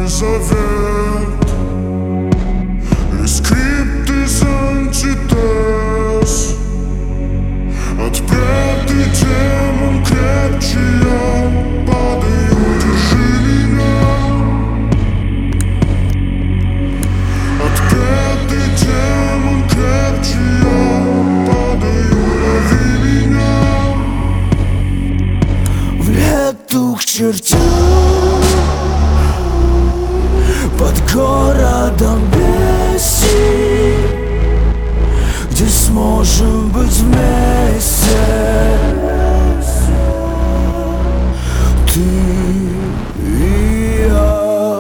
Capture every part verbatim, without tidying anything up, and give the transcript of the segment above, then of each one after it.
завет и скрипт из антитез. Отпрятый демон крепче я, падаю, держи меня. Отпрятый демон крепче я, падаю, лови меня. В лету к чертям, под городом беси, где сможем быть вместе, ты и я.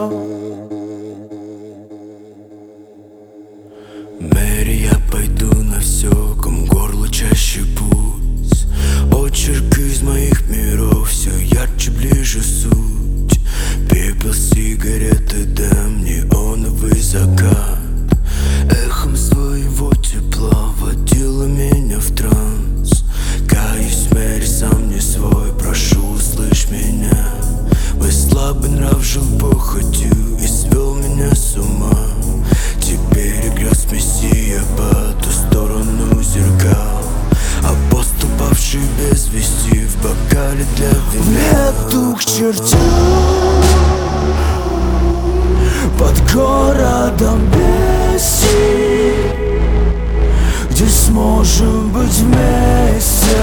Мэри, я пойду на все, кому горло чаще путь. Очерк из моих миров, все ярче, ближе суть. Пепел, сигареты, дым, неоновый закат. Эхом своего тепла водила меня в транс. Каюсь, Мэри, сам не свой, прошу, услышь меня. Мой слабый нрав жил похотью и свел меня с ума. Теперь грез мессия по ту сторону зеркал. Апостол, павший без вести, в бокале для вина. В лету к чертям, под городом беси, где сможем быть вместе,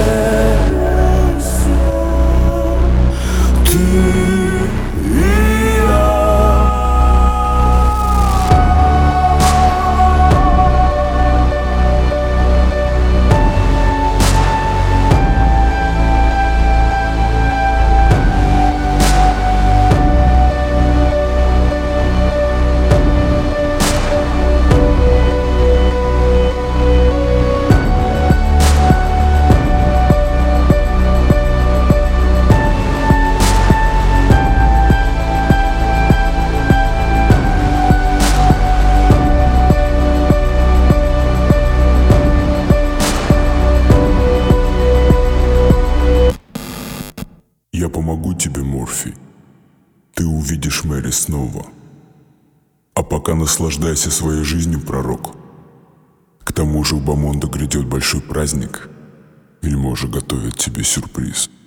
ты и я. Я помогу тебе, Морфий. Ты увидишь Мэри снова. А пока наслаждайся своей жизнью, пророк. К тому же у Бамонда грядет большой праздник. Вельможа готовит тебе сюрприз.